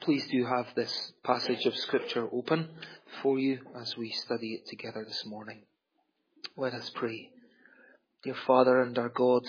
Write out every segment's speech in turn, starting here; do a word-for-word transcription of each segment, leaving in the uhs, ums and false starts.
Please do have this passage of Scripture open for you as we study it together this morning. Let us pray. Dear Father and our God,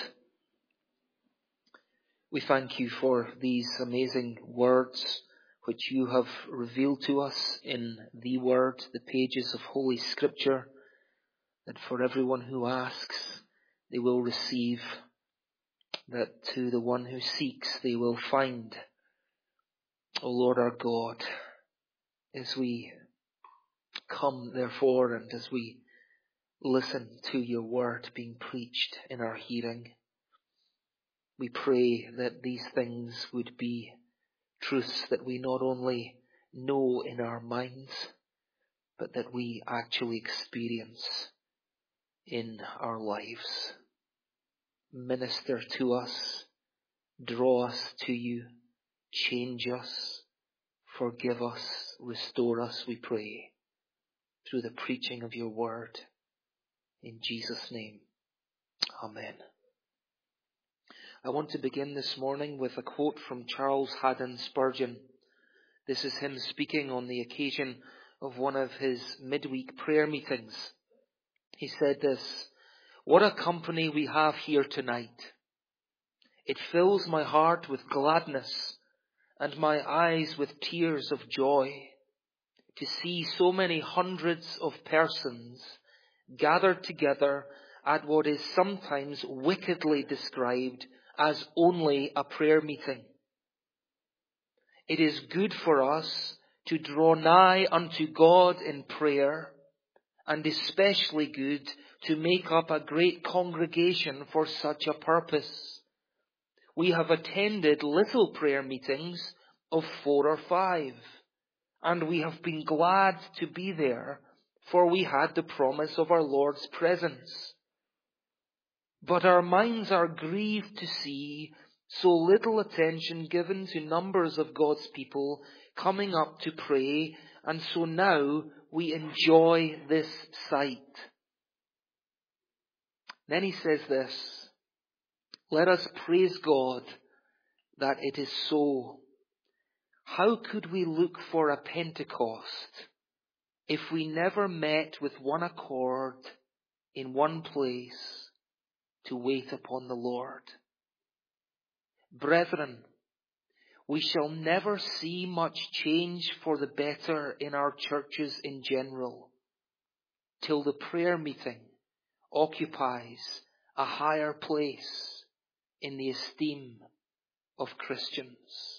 we thank you for these amazing words which you have revealed to us in the Word, the pages of Holy Scripture, that for everyone who asks, they will receive, that to the one who seeks, they will find. O Lord our God, as we come therefore and as we listen to your word being preached in our hearing, we pray that these things would be truths that we not only know in our minds, but that we actually experience in our lives. Minister to us, draw us to you, change us, forgive us, restore us, we pray, through the preaching of your word. In Jesus' name, Amen. I want to begin this morning with a quote from Charles Haddon Spurgeon. This is him speaking on the occasion of one of his midweek prayer meetings. He said this: "What a company we have here tonight. It fills my heart with gladness and my eyes with tears of joy to see so many hundreds of persons gathered together at what is sometimes wickedly described as only a prayer meeting. It is good for us to draw nigh unto God in prayer, and especially good to make up a great congregation for such a purpose. We have attended little prayer meetings of four or five, and we have been glad to be there, for we had the promise of our Lord's presence. But our minds are grieved to see so little attention given to numbers of God's people coming up to pray, and so now we enjoy this sight." Then he says this: "Let us praise God that it is so. How could we look for a Pentecost if we never met with one accord in one place to wait upon the Lord? Brethren, we shall never see much change for the better in our churches in general till the prayer meeting occupies a higher place in the esteem of Christians."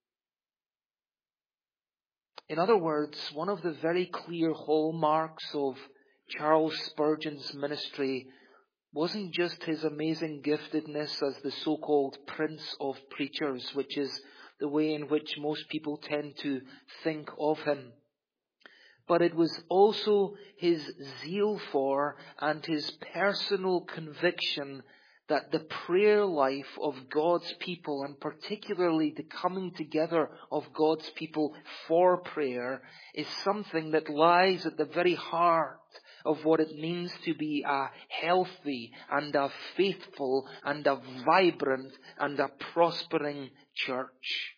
In other words, one of the very clear hallmarks of Charles Spurgeon's ministry wasn't just his amazing giftedness as the so-called Prince of Preachers, which is the way in which most people tend to think of him, but it was also his zeal for and his personal conviction that the prayer life of God's people, and particularly the coming together of God's people for prayer, is something that lies at the very heart of what it means to be a healthy and a faithful and a vibrant and a prospering church.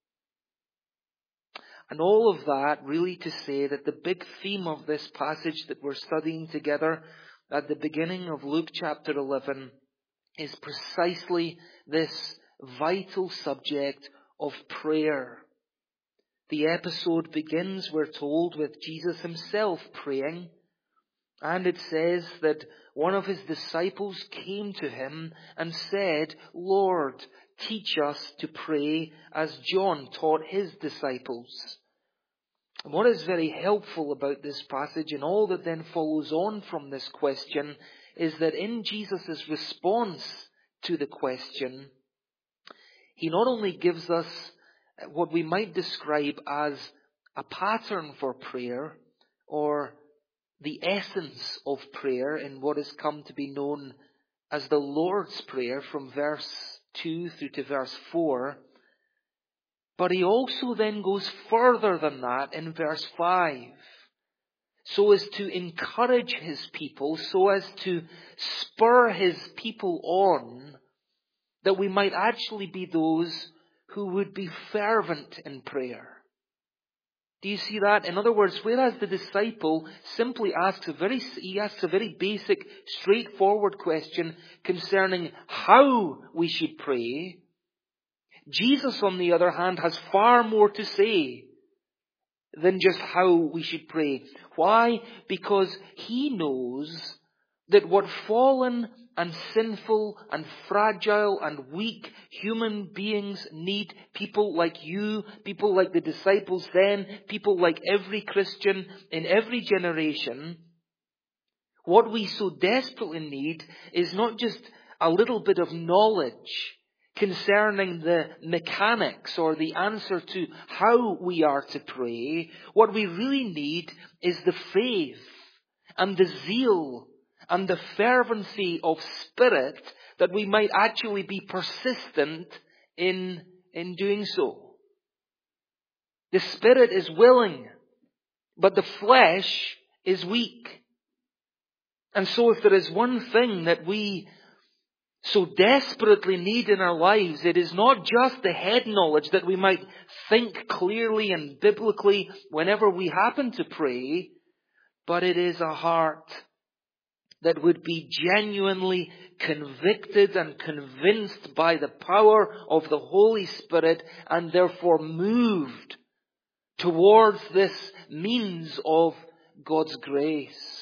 And all of that really to say that the big theme of this passage that we're studying together at the beginning of Luke chapter eleven is precisely this vital subject of prayer. The episode begins, we're told, with Jesus himself praying. And it says that one of his disciples came to him and said, "Lord, teach us to pray as John taught his disciples." And what is very helpful about this passage and all that then follows on from this question is that in Jesus' response to the question, he not only gives us what we might describe as a pattern for prayer, or the essence of prayer in what has come to be known as the Lord's Prayer from verse two through to verse four, but he also then goes further than that in verse five, so as to encourage his people, so as to spur his people on, that we might actually be those who would be fervent in prayer. Do you see that? In other words, whereas the disciple simply asks a very, he asks a very basic, straightforward question concerning how we should pray, Jesus, on the other hand, has far more to say than just how we should pray. Why? Because he knows that what fallen and sinful and fragile and weak human beings need, people like you, people like the disciples then, people like every Christian in every generation, what we so desperately need is not just a little bit of knowledge concerning the mechanics or the answer to how we are to pray. What we really need is the faith and the zeal and the fervency of spirit that we might actually be persistent in, in doing so. The spirit is willing, but the flesh is weak. And so if there is one thing that we so desperately need in our lives, it is not just the head knowledge that we might think clearly and biblically whenever we happen to pray, but it is a heart that would be genuinely convicted and convinced by the power of the Holy Spirit and therefore moved towards this means of God's grace.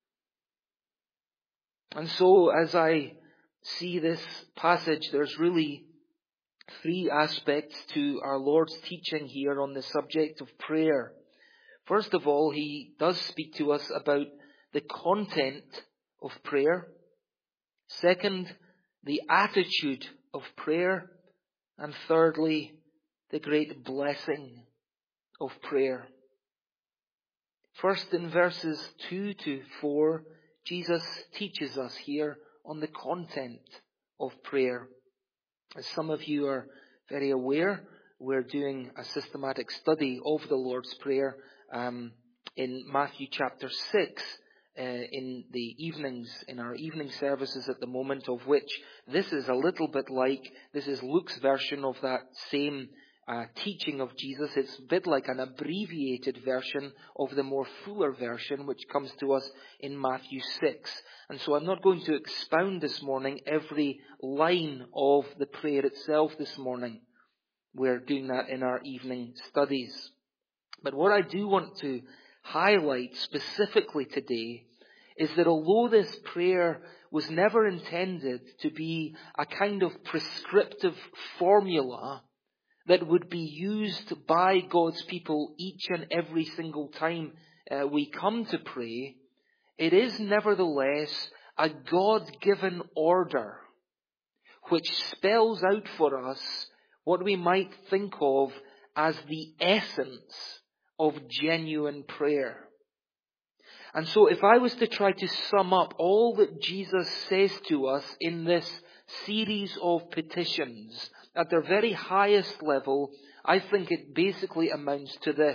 And so as I see this passage, there's really three aspects to our Lord's teaching here on the subject of prayer. First of all, he does speak to us about the content of prayer. Second, the attitude of prayer. And thirdly, the great blessing of prayer. First, in verses two to four, Jesus teaches us here on the content of prayer. As some of you are very aware, we're doing a systematic study of the Lord's Prayer um, in Matthew chapter six. Uh, in the evenings, in our evening services at the moment, of which this is a little bit like, this is Luke's version of that same uh, teaching of Jesus. It's a bit like an abbreviated version of the more fuller version which comes to us in Matthew six. And so I'm not going to expound this morning every line of the prayer itself this morning. We're doing that in our evening studies. But what I do want to highlight specifically today is that although this prayer was never intended to be a kind of prescriptive formula that would be used by God's people each and every single time uh, we come to pray, it is nevertheless a God-given order which spells out for us what we might think of as the essence of genuine prayer. And so if I was to try to sum up all that Jesus says to us in this series of petitions at their very highest level, I think it basically amounts to this: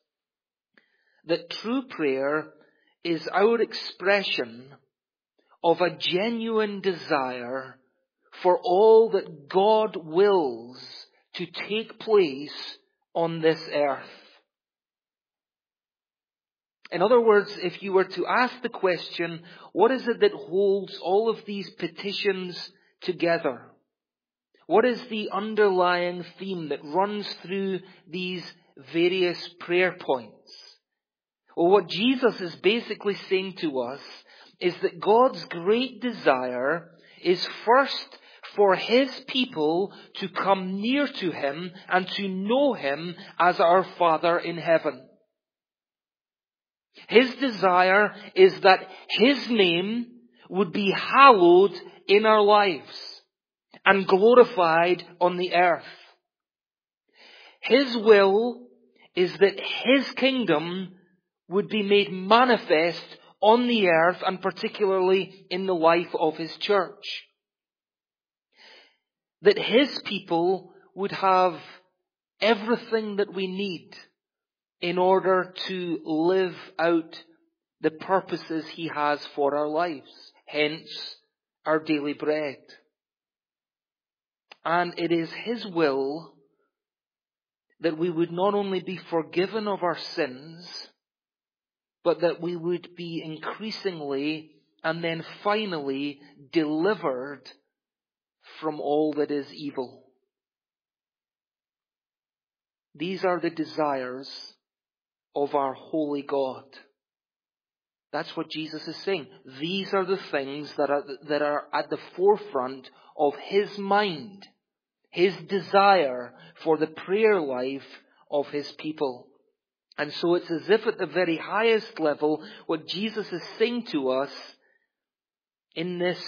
that true prayer is our expression of a genuine desire for all that God wills to take place on this earth. In other words, if you were to ask the question, what is it that holds all of these petitions together? What is the underlying theme that runs through these various prayer points? Well, what Jesus is basically saying to us is that God's great desire is first for His people to come near to Him and to know Him as our Father in heaven. His desire is that His name would be hallowed in our lives and glorified on the earth. His will is that His kingdom would be made manifest on the earth, and particularly in the life of His church. That His people would have everything that we need in order to live out the purposes He has for our lives, hence our daily bread. And it is His will that we would not only be forgiven of our sins, but that we would be increasingly and then finally delivered from all that is evil. These are the desires of our holy God. That's what Jesus is saying. These are the things that are, that are at the forefront of His mind, His desire for the prayer life of His people. And so it's as if at the very highest level, what Jesus is saying to us in this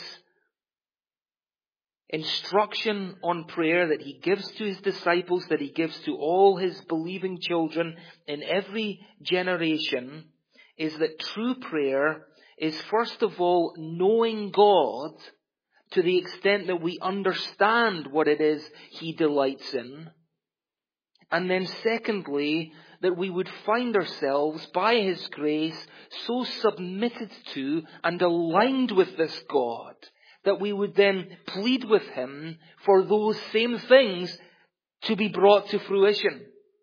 instruction on prayer that He gives to His disciples, that He gives to all His believing children in every generation, is that true prayer is first of all knowing God to the extent that we understand what it is He delights in. And then secondly, that we would find ourselves by His grace so submitted to and aligned with this God that we would then plead with Him for those same things to be brought to fruition.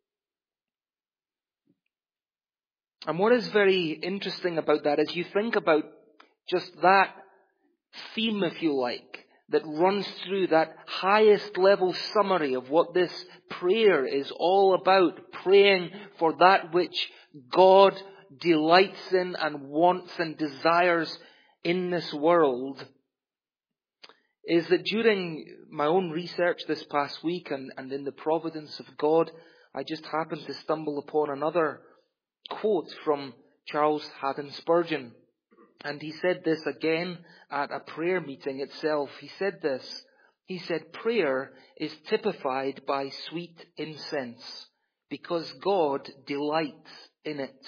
And what is very interesting about that is you think about just that theme, if you like, that runs through that highest level summary of what this prayer is all about. Praying for that which God delights in and wants and desires in this world. Is that during my own research this past week and, and in the providence of God, I just happened to stumble upon another quote from Charles Haddon Spurgeon. And he said this again at a prayer meeting itself. He said this. He said, prayer is typified by sweet incense because God delights in it.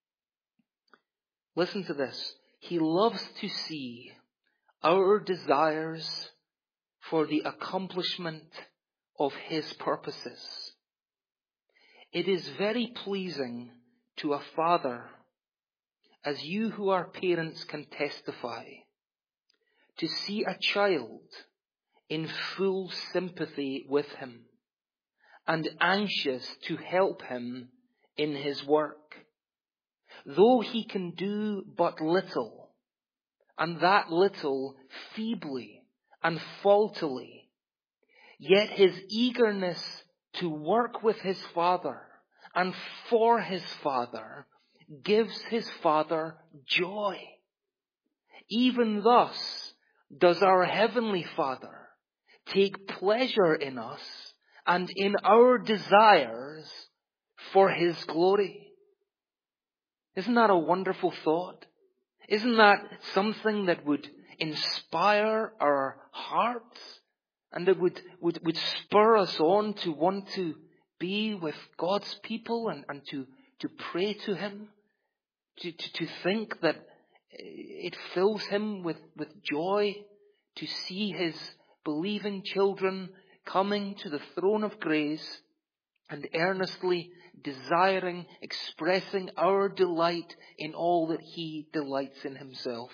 Listen to this. He loves to see our desires for the accomplishment of His purposes. It is very pleasing to a father, as you who are parents can testify, to see a child in full sympathy with him and anxious to help him in his work. Though he can do but little, and that little feebly and faultily, yet his eagerness to work with his Father and for his Father gives his Father joy. Even thus does our Heavenly Father take pleasure in us and in our desires for His glory. Isn't that a wonderful thought? Isn't that something that would inspire our hearts and that would, would, would spur us on to want to be with God's people and, and to, to pray to Him? To, to, to think that it fills Him with, with joy to see His believing children coming to the throne of grace and earnestly desiring, expressing our delight in all that He delights in Himself.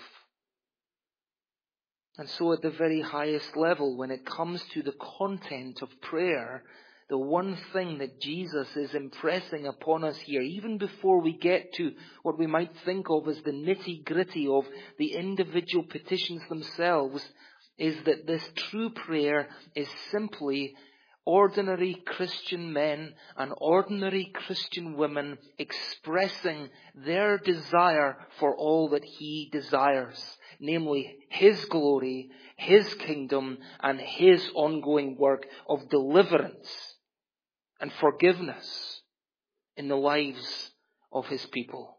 And so at the very highest level, when it comes to the content of prayer, the one thing that Jesus is impressing upon us here, even before we get to what we might think of as the nitty-gritty of the individual petitions themselves, is that this true prayer is simply ordinary Christian men and ordinary Christian women expressing their desire for all that He desires, namely His glory, His kingdom, and His ongoing work of deliverance and forgiveness in the lives of His people.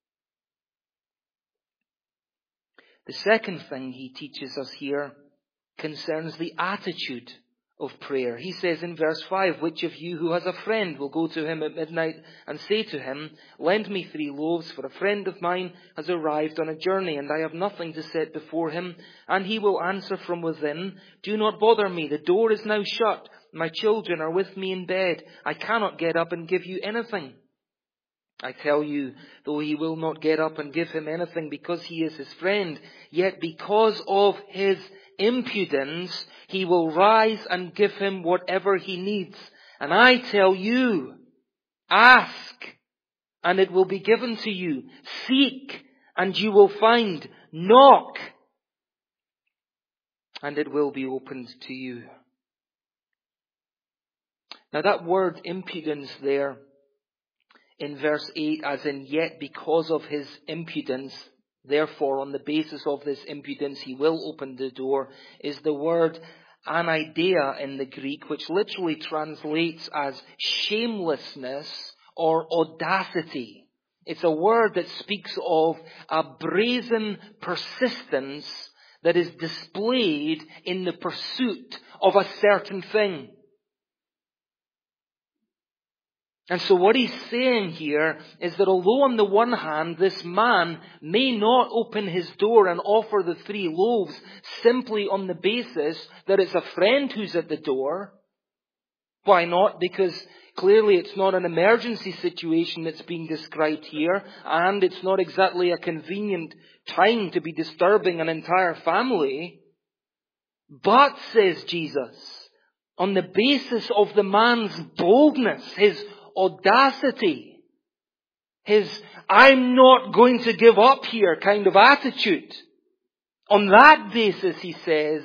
The second thing He teaches us here concerns the attitude of prayer. He says in verse five, which of you who has a friend will go to him at midnight and say to him, lend me three loaves, for a friend of mine has arrived on a journey, and I have nothing to set before him. And he will answer from within, do not bother me, the door is now shut, my children are with me in bed, I cannot get up and give you anything. I tell you, though he will not get up and give him anything because he is his friend, yet because of his impudence, he will rise and give him whatever he needs. And I tell you, ask, and it will be given to you. Seek, and you will find. Knock, and it will be opened to you. Now that word impudence there in verse eight, as in yet because of his impudence, therefore on the basis of this impudence he will open the door, is the word anideia in the Greek, which literally translates as shamelessness or audacity. It's a word that speaks of a brazen persistence that is displayed in the pursuit of a certain thing. And so what he's saying here is that although on the one hand this man may not open his door and offer the three loaves simply on the basis that it's a friend who's at the door. Why not? Because clearly it's not an emergency situation that's being described here, and it's not exactly a convenient time to be disturbing an entire family. But, says Jesus, on the basis of the man's boldness, his audacity, his I'm not going to give up here kind of attitude, on that basis, he says,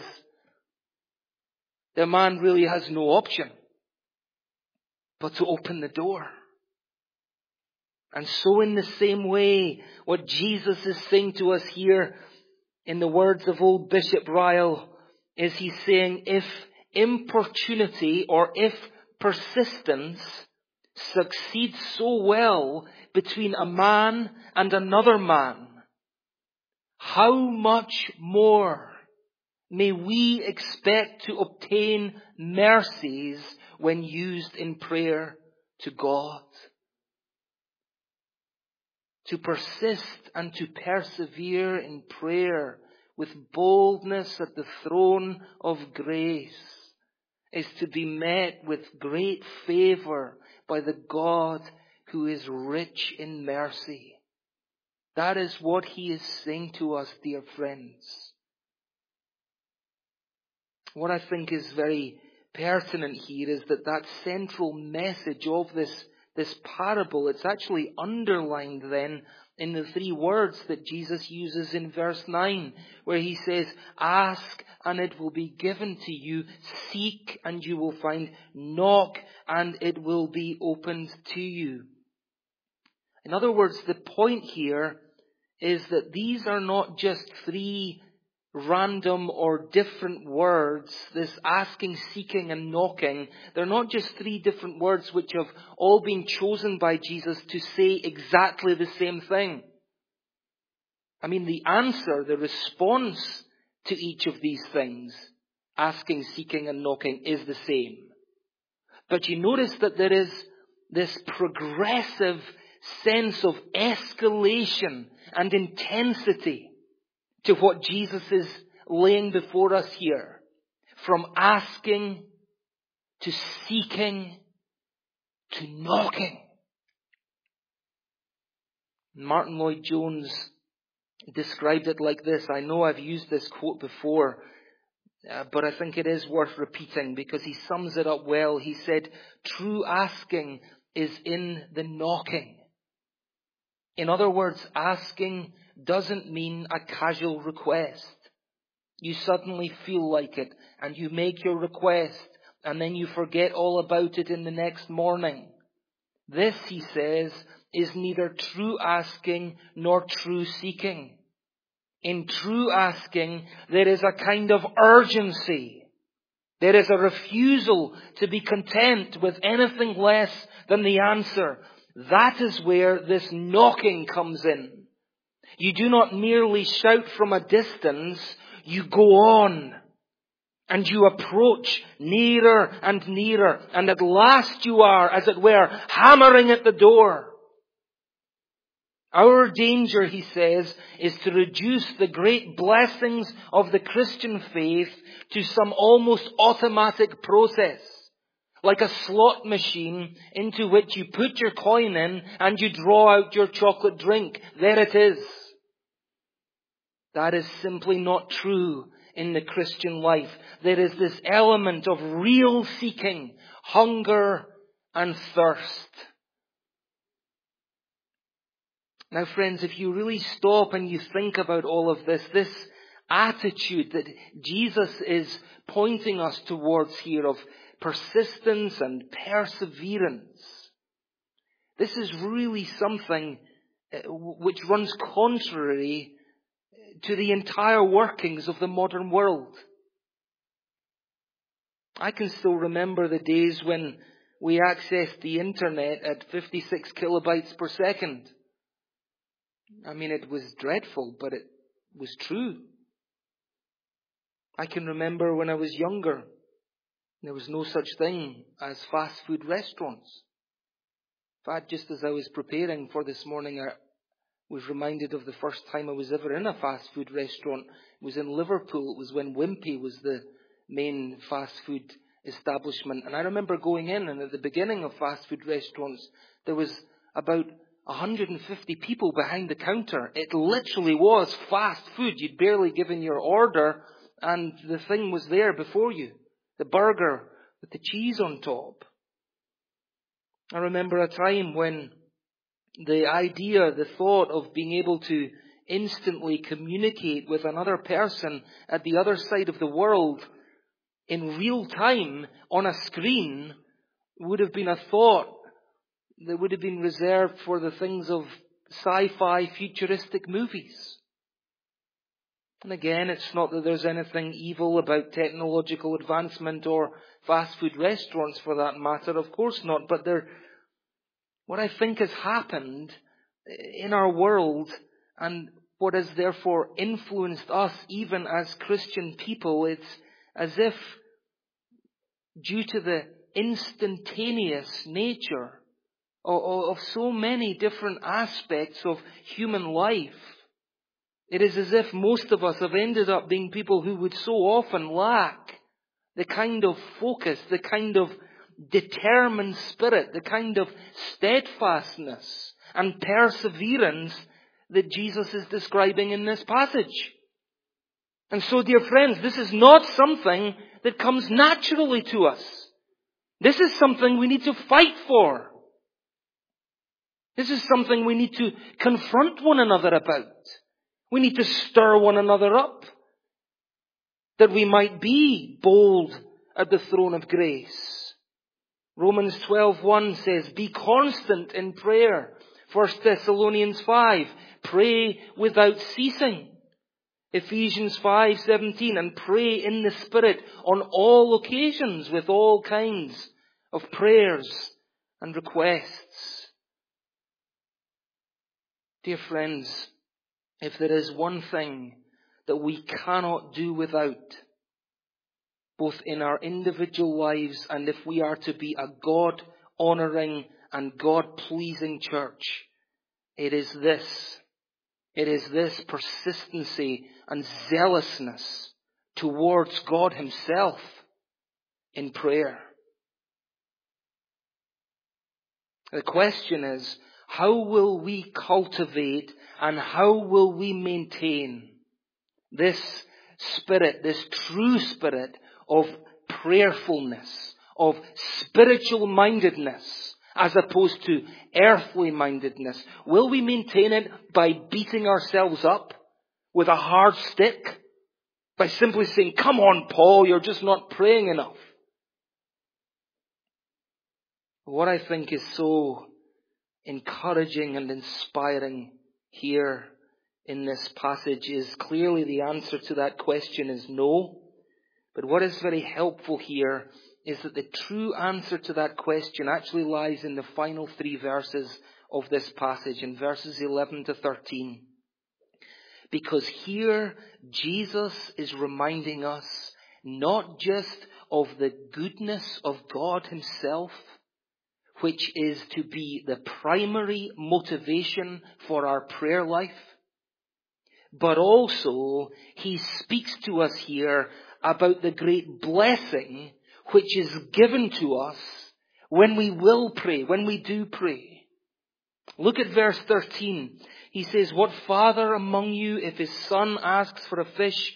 the man really has no option but to open the door. And so in the same way, what Jesus is saying to us here, in the words of old Bishop Ryle, is he's saying if importunity or if persistence succeeds so well between a man and another man, how much more may we expect to obtain mercies when used in prayer to God? To persist and to persevere in prayer with boldness at the throne of grace is to be met with great favor by the God who is rich in mercy. That is what he is saying to us, dear friends. What I think is very pertinent here is that that central message of this, this parable, it's actually underlined then in the three words that Jesus uses in verse nine, where he says, ask and it will be given to you, seek and you will find, knock and it will be opened to you. In other words, the point here is that these are not just three random or different words, this asking, seeking and knocking. They're not just three different words which have all been chosen by Jesus to say exactly the same thing. I mean, the answer, the response to each of these things, asking, seeking and knocking, is the same. But you notice that there is this progressive sense of escalation and intensity to what Jesus is laying before us here. From asking to seeking to knocking. Martin Lloyd-Jones described it like this. I know I've used this quote before, uh, but I think it is worth repeating because he sums it up well. He said, true asking is in the knocking. In other words, asking doesn't mean a casual request. You suddenly feel like it and you make your request and then you forget all about it in the next morning. This, he says, is neither true asking nor true seeking. In true asking, there is a kind of urgency. There is a refusal to be content with anything less than the answer. That is where this knocking comes in. You do not merely shout from a distance, you go on. And you approach nearer and nearer. And at last you are, as it were, hammering at the door. Our danger, he says, is to reduce the great blessings of the Christian faith to some almost automatic process. Like a slot machine into which you put your coin in and you draw out your chocolate drink. There it is. That is simply not true in the Christian life. There is this element of real seeking, hunger and thirst. Now friends, if you really stop and you think about all of this, this attitude that Jesus is pointing us towards here of persistence and perseverance, this is really something which runs contrary to the entire workings of the modern world. I can still remember the days when we accessed the internet at fifty-six kilobytes per second. I mean, it was dreadful, but it was true. I can remember when I was younger, there was no such thing as fast food restaurants. In fact, just as I was preparing for this morning, I was reminded of the first time I was ever in a fast food restaurant. It was in Liverpool. It was when Wimpy was the main fast food establishment. And I remember going in, and at the beginning of fast food restaurants, there was about one hundred fifty people behind the counter. It literally was fast food. You'd barely given your order, and the thing was there before you. The burger with the cheese on top. I remember a time when the idea, the thought of being able to instantly communicate with another person at the other side of the world in real time on a screen would have been a thought that would have been reserved for the things of sci-fi futuristic movies. And again, it's not that there's anything evil about technological advancement or fast food restaurants for that matter. Of course not. But there, what I think has happened in our world, and what has therefore influenced us even as Christian people, it's as if due to the instantaneous nature of, of so many different aspects of human life, it is as if most of us have ended up being people who would so often lack the kind of focus, the kind of determined spirit, the kind of steadfastness and perseverance that Jesus is describing in this passage. And so, dear friends, this is not something that comes naturally to us. This is something we need to fight for. This is something we need to confront one another about. We need to stir one another up, that we might be bold at the throne of grace. Romans twelve one says, be constant in prayer. First Thessalonians five, pray without ceasing. Ephesians five seventeen, and pray in the Spirit on all occasions with all kinds of prayers and requests. Dear friends, if there is one thing that we cannot do without, both in our individual lives and if we are to be a God-honoring and God-pleasing church, it is this. It is this persistency and zealousness towards God Himself in prayer. The question is, how will we cultivate and how will we maintain this spirit, this true spirit of prayerfulness, of spiritual mindedness, as opposed to earthly mindedness? Will we maintain it by beating ourselves up with a hard stick? By simply saying, come on, Paul, you're just not praying enough. What I think is so encouraging and inspiring here in this passage is clearly the answer to that question is no. But what is very helpful here is that the true answer to that question actually lies in the final three verses of this passage, in verses eleven to thirteen. Because here Jesus is reminding us not just of the goodness of God Himself, which is to be the primary motivation for our prayer life, but also He speaks to us here about the great blessing which is given to us when we will pray, when we do pray. Look at verse thirteen. He says, what father among you, if his son asks for a fish,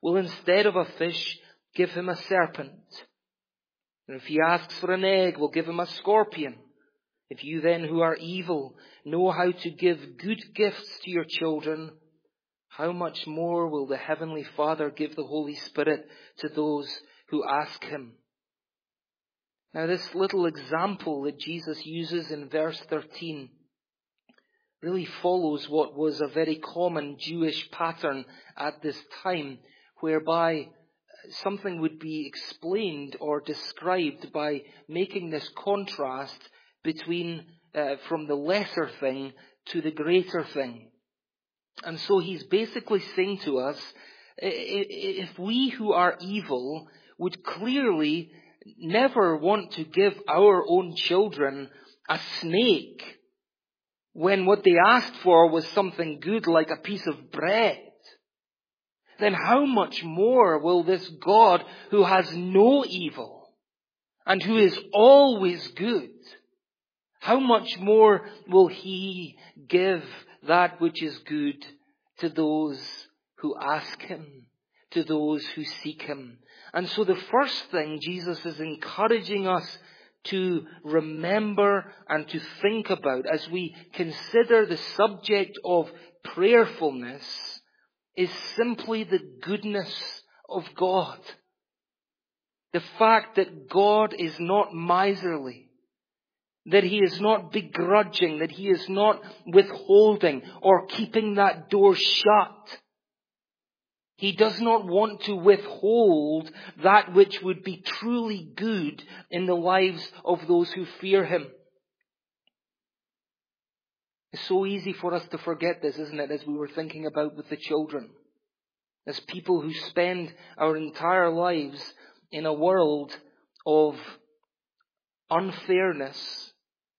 will instead of a fish give him a serpent. And if he asks for an egg, we'll give him a scorpion. If you then who are evil know how to give good gifts to your children, how much more will the Heavenly Father give the Holy Spirit to those who ask him? Now this little example that Jesus uses in verse thirteen really follows what was a very common Jewish pattern at this time, whereby something would be explained or described by making this contrast between uh, from the lesser thing to the greater thing. And so he's basically saying to us, if we who are evil would clearly never want to give our own children a snake when what they asked for was something good like a piece of bread, then how much more will this God who has no evil and who is always good, how much more will he give that which is good to those who ask him, to those who seek him? And so the first thing Jesus is encouraging us to remember and to think about as we consider the subject of prayerfulness is simply the goodness of God. The fact that God is not miserly, that he is not begrudging, that he is not withholding or keeping that door shut. He does not want to withhold that which would be truly good in the lives of those who fear him. It's so easy for us to forget this, isn't it, as we were thinking about with the children. As people who spend our entire lives in a world of unfairness,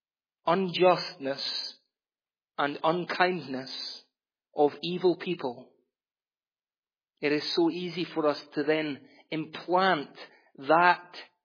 unjustness, and unkindness of evil people. It is so easy for us to then implant that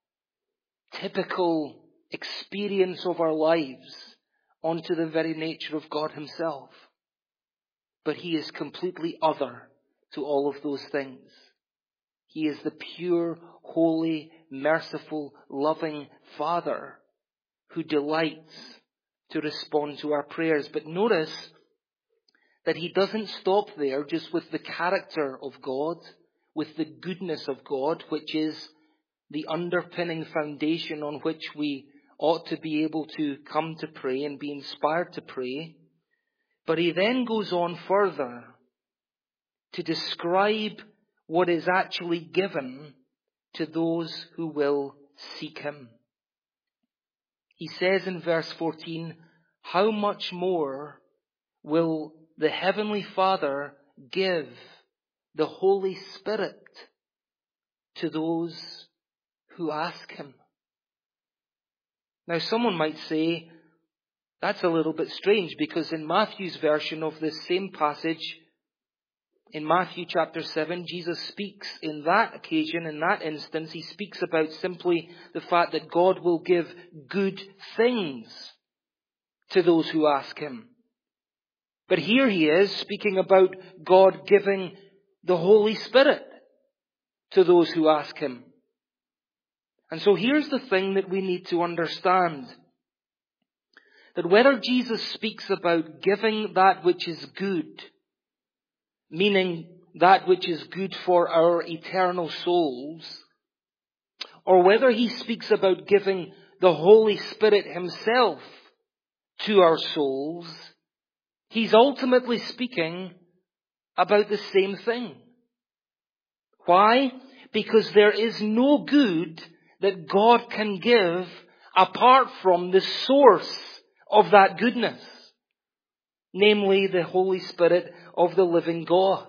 typical experience of our lives onto the very nature of God himself. But he is completely other to all of those things. He is the pure, holy, merciful, loving Father who delights to respond to our prayers. But notice that he doesn't stop there just with the character of God, with the goodness of God, which is the underpinning foundation on which we ought to be able to come to pray and be inspired to pray. But he then goes on further to describe what is actually given to those who will seek him. He says in verse fourteen, how much more will the Heavenly Father give the Holy Spirit to those who ask him? Now someone might say, that's a little bit strange, because in Matthew's version of this same passage, in Matthew chapter seven, Jesus speaks in that occasion, in that instance, he speaks about simply the fact that God will give good things to those who ask him. But here he is speaking about God giving the Holy Spirit to those who ask him. And so here's the thing that we need to understand. That whether Jesus speaks about giving that which is good, meaning that which is good for our eternal souls, or whether he speaks about giving the Holy Spirit himself to our souls, he's ultimately speaking about the same thing. Why? Because there is no good that God can give apart from the source of that goodness, namely the Holy Spirit of the living God.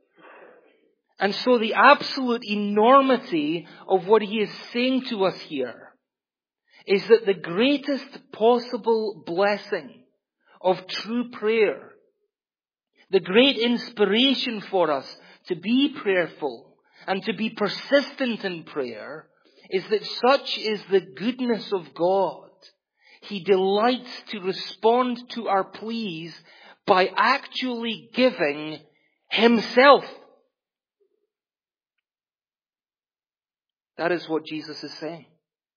And so the absolute enormity of what he is saying to us here is that the greatest possible blessing of true prayer, the great inspiration for us to be prayerful and to be persistent in prayer, is that such is the goodness of God. He delights to respond to our pleas by actually giving himself. That is what Jesus is saying.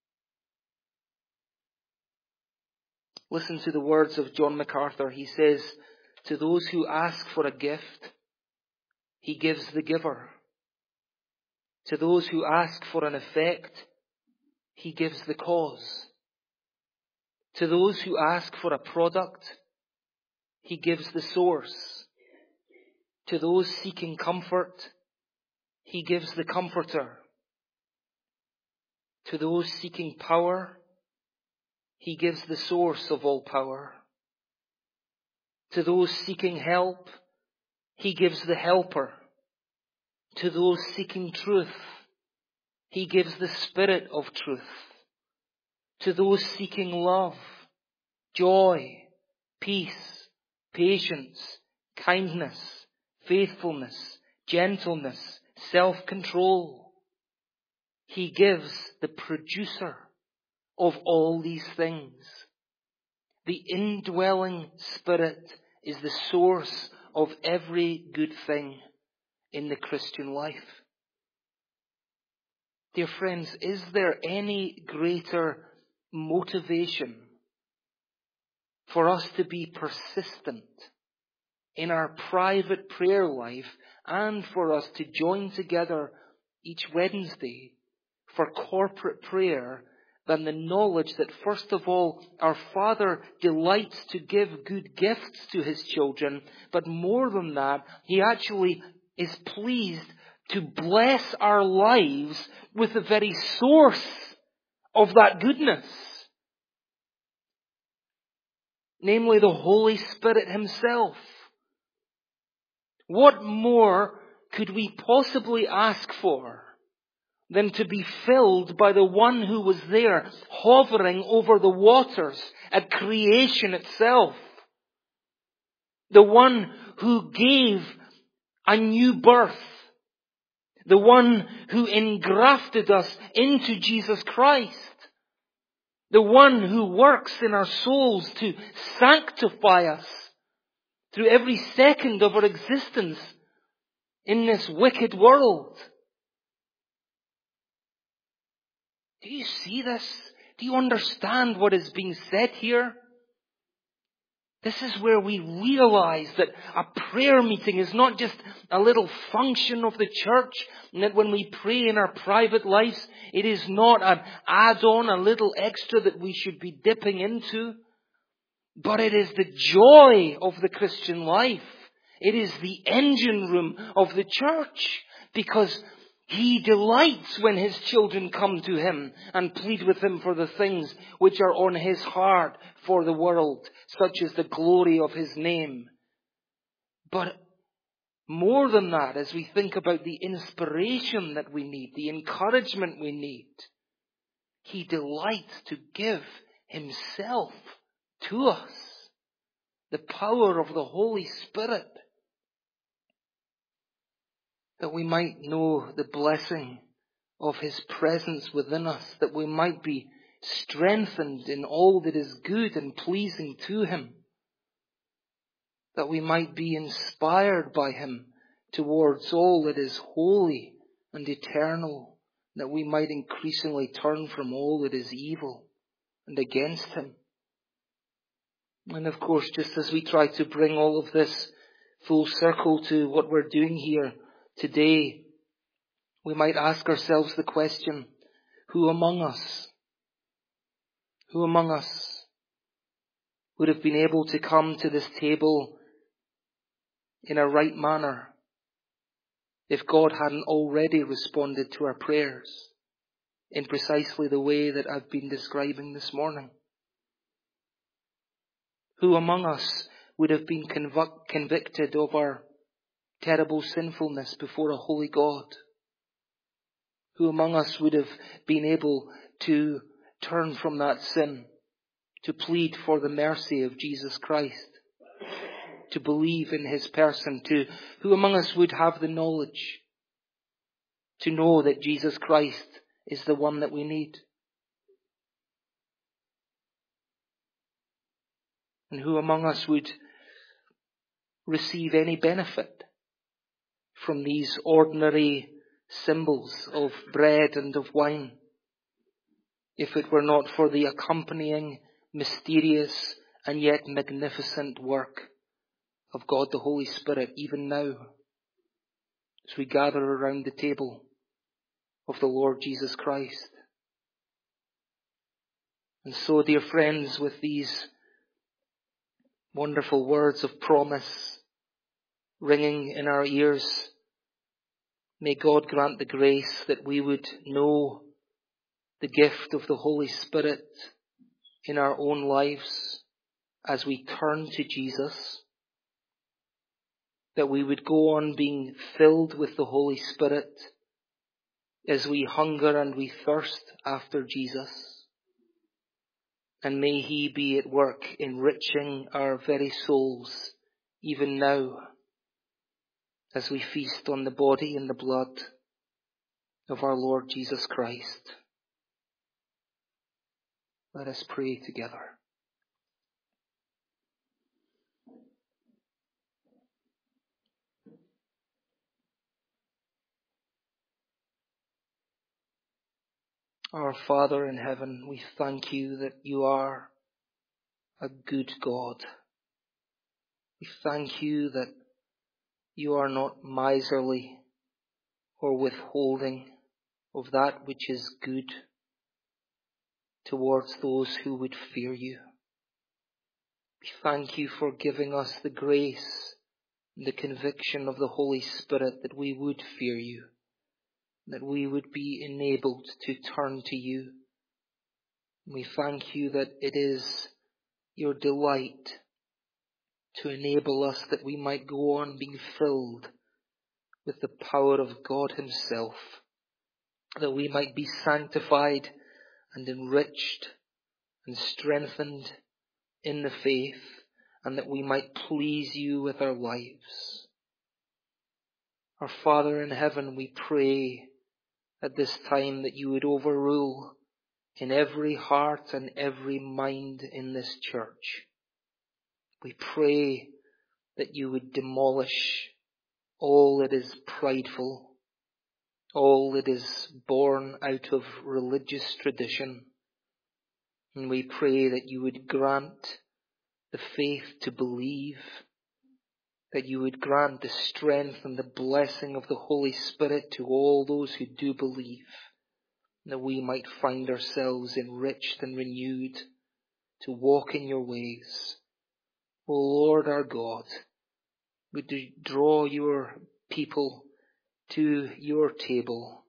Listen to the words of John MacArthur. He says, to those who ask for a gift, He gives the giver. To those who ask for an effect, He gives the cause. To those who ask for a product, He gives the source. To those seeking comfort, He gives the comforter. To those seeking power, He gives the source of all power. To those seeking help, He gives the helper. To those seeking truth, He gives the Spirit of truth. To those seeking love, joy, peace, patience, kindness, faithfulness, gentleness, self-control, He gives the producer of all these things. The indwelling Spirit is the source of every good thing in the Christian life. Dear friends, is there any greater motivation for us to be persistent in our private prayer life and for us to join together each Wednesday for corporate prayer than the knowledge that, first of all, our Father delights to give good gifts to His children, but more than that, He actually is pleased to bless our lives with the very source of that goodness, namely the Holy Spirit Himself. What more could we possibly ask for than to be filled by the one who was there hovering over the waters at creation itself? The one who gave a new birth. The one who engrafted us into Jesus Christ. The one who works in our souls to sanctify us through every second of our existence in this wicked world. Do you see this? Do you understand what is being said here? This is where we realize that a prayer meeting is not just a little function of the church, and that when we pray in our private lives, it is not an add-on, a little extra that we should be dipping into, but it is the joy of the Christian life. It is the engine room of the church, because He delights when His children come to Him and plead with Him for the things which are on His heart for the world, such as the glory of His name. But more than that, as we think about the inspiration that we need, the encouragement we need, He delights to give Himself to us. The power of the Holy Spirit. That we might know the blessing of His presence within us. That we might be strengthened in all that is good and pleasing to Him. That we might be inspired by Him towards all that is holy and eternal. That we might increasingly turn from all that is evil and against Him. And of course, just as we try to bring all of this full circle to what we're doing here today, we might ask ourselves the question, who among us, who among us would have been able to come to this table in a right manner if God hadn't already responded to our prayers in precisely the way that I've been describing this morning? Who among us would have been convic- convicted of our terrible sinfulness before a holy God? Who among us would have been able to turn from that sin, to plead for the mercy of Jesus Christ, to believe in His person? To who among us would have the knowledge to know that Jesus Christ is the one that we need? And who among us would receive any benefit from these ordinary symbols of bread and of wine, if it were not for the accompanying, mysterious, and yet magnificent work of God the Holy Spirit, even now, as we gather around the table of the Lord Jesus Christ. And so, dear friends, with these wonderful words of promise ringing in our ears, may God grant the grace that we would know the gift of the Holy Spirit in our own lives as we turn to Jesus, that we would go on being filled with the Holy Spirit as we hunger and we thirst after Jesus. And may He be at work enriching our very souls even now as we feast on the body and the blood of our Lord Jesus Christ. Let us pray together. Our Father in heaven, we thank you that you are a good God. We thank you that you are not miserly or withholding of that which is good towards those who would fear you. We thank you for giving us the grace and the conviction of the Holy Spirit that we would fear you, that we would be enabled to turn to you. We thank you that it is your delight to enable us that we might go on being filled with the power of God Himself, that we might be sanctified and enriched and strengthened in the faith, and that we might please you with our lives. Our Father in heaven, we pray at this time that you would overrule in every heart and every mind in this church. We pray that you would demolish all that is prideful, all that is born out of religious tradition. And we pray that you would grant the faith to believe, that you would grant the strength and the blessing of the Holy Spirit to all those who do believe, that we might find ourselves enriched and renewed to walk in your ways. O Lord our God, would you draw your people to your table.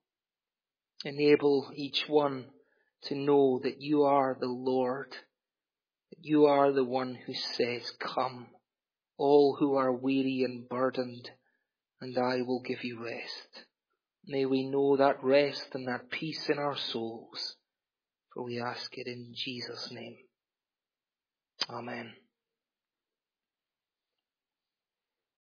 Enable each one to know that you are the Lord, that you are the one who says, "Come, all who are weary and burdened, and I will give you rest." May we know that rest and that peace in our souls, for we ask it in Jesus' name. Amen.